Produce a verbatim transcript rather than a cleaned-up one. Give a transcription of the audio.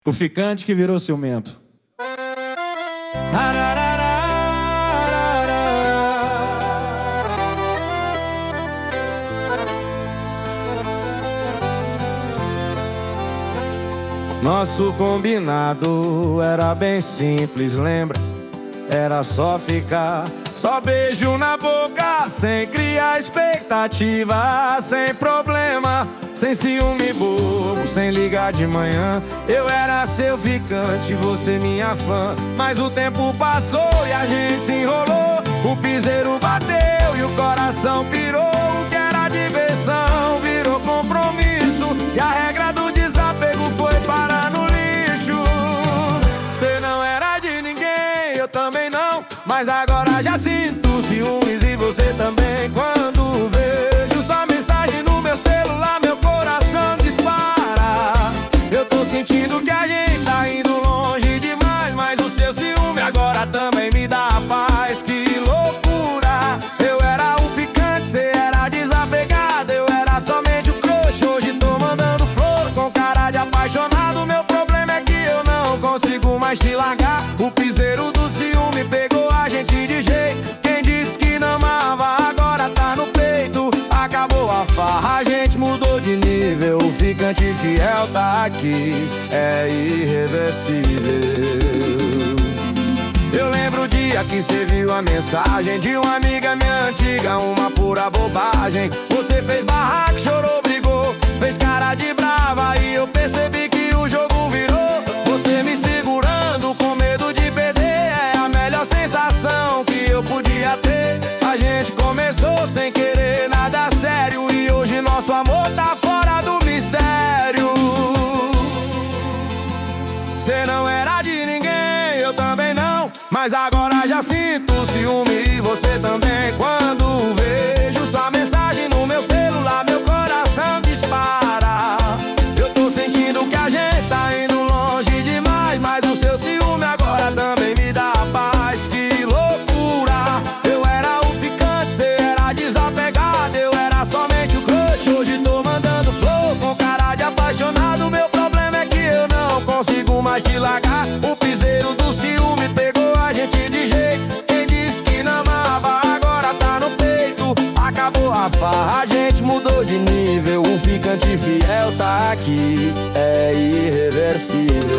O ficante que virou ciumento. Nosso combinado era bem simples, lembra? Era só ficar, só beijo na boca, sem criar expectativa, sem problema, sem ciúme bobo, sem ligar de manhã. Eu era seu ficante, você minha fã. Mas o tempo passou e a gente se enrolou. O piseiro bateu e o coração pirou. O que era diversão virou compromisso, e a regra do desapego foi parar no lixo. Cê não era de ninguém, eu também não, mas agora já sinto ciúmes e você também. Quando vejo sua mensagem no meu celular, meu coração dispara. Eu tô sentindo que a gente tá indo longe demais, mas o seu ciúme agora também me dá paz. Que loucura! Eu era o ficante, cê era desapegado. Eu era somente o crush, hoje tô mandando flor com cara de apaixonado. Meu problema é que eu não consigo mais te largar. O piseiro do ciúme pegou a gente de jeito. Quem disse que não amava agora tá no peito. Acabou a farra, a gente mudou de nível. O ficante fiel tá aqui, é irreversível. Eu lembro o dia que cê viu a mensagem de uma amiga minha antiga, uma pura bobagem. Você fez barraco, chorou, brigou, fez cara de brava, e eu percebi que o jogo virou. Você me segurando com medo de perder, é a melhor sensação que eu podia ter. A gente começou sem querer nada sério, e hoje nosso amor tá fora do mistério. Cê não era de ninguém, eu também não, mas agora já sinto ciúme e você também. Quando vejo sua mensagem no meu celular, meu coração dispara. Eu tô sentindo que a gente tá indo longe demais, mas o seu ciúme agora também me dá paz. Que loucura! Eu era o ficante, cê era desapegado. Eu era somente o crush, hoje tô mandando flor com cara de apaixonado. Meu problema é que eu não consigo mais te largar. O piseiro do ciúme pegou a gente de jeito. Quem disse que não amava agora tá no peito. Acabou a farra, a gente mudou de nível. O ficante fiel tá aqui, é irreversível.